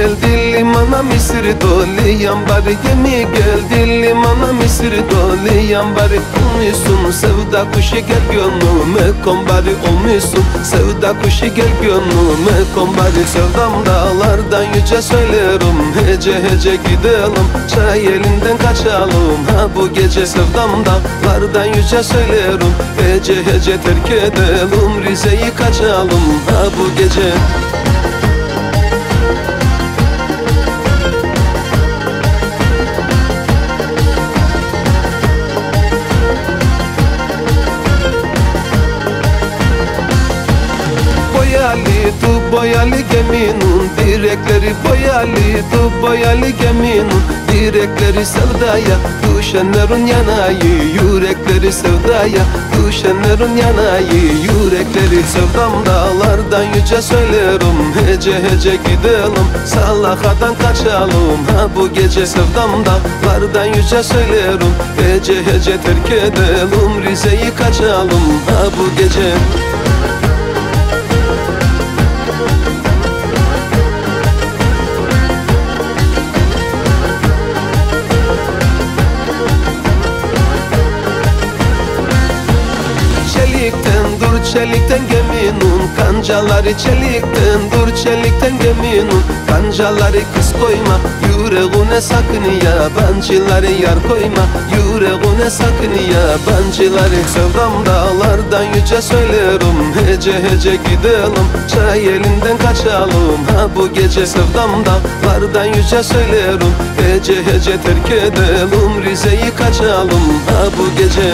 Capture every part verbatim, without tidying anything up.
geldi limana Mısır dolu yambari. Gemi geldi limana Mısır dolu yambari. Olmuşsun sevda kuşu gel gönlüme kombari. Olmuşsun sevda kuşu gel gönlüme kombari. Sevdam dağlardan yüce söylerim, hece hece gidelim, çay elinden kaçalım. Ha bu gece sevdam dağlardan yüce söylerim, hece hece terk edelim, Rize'yi kaçalım. Ha bu gece boyalı boyalı geminin direkleri, boyalı boyalı geminin direkleri sevdaya düşenlerin yanayı, yürekleri sevdaya düşenlerin yanayı, yürekleri. Sevdam dağlardan yüce söylerim, hece hece gidelim, Salaha'dan kaçalım. Ha bu gece sevdam dağlardan yüce söylerim, hece hece terk edelim, Rize'yi kaçalım. Ha bu gece çelikten dur çelikten geminin kancaları, çelikten dur çelikten geminin kancaları. Kız koyma yüreğine sakın yabancıları, yar koyma yüreğine sakın yabancıları. Sevdam dağlardan yüce söylerim, hece hece gidelim, çay elinden kaçalım. Ha bu gece sevdam dağlardan yüce söylerim, hece hece terk edelim, Rize'yi kaçalım. Ha bu gece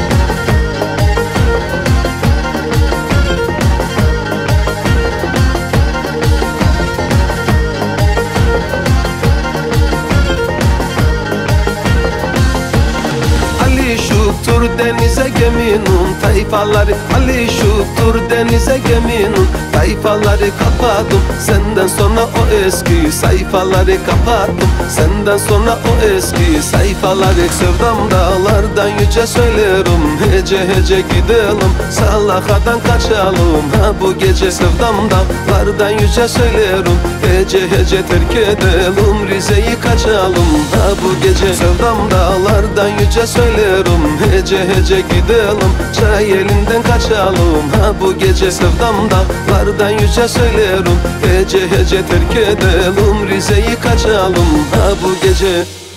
şuttur denize geminin tayfaları, Ali şuttur denize geminin tayfaları. Kapadım senden sonra o eski sayfaları, kapattım senden sonra o eski sayfaları. Sevdam dağlardan yüce söylerim, hece hece gidelim, Salaha'dan kaçalım. Ha bu gece sevdam dağlardan yüce söylerim, hece hece terk edelim, Rize'yi kaçalım. Ha bu gece sevdam dağlardan yüce söylerim, hece hece gidelim, çay elinden kaçalım. Ha bu gece sevdam dağlardan yüce söylerim, hece hece terk edelim, Rize'yi kaçalım. Ha bu gece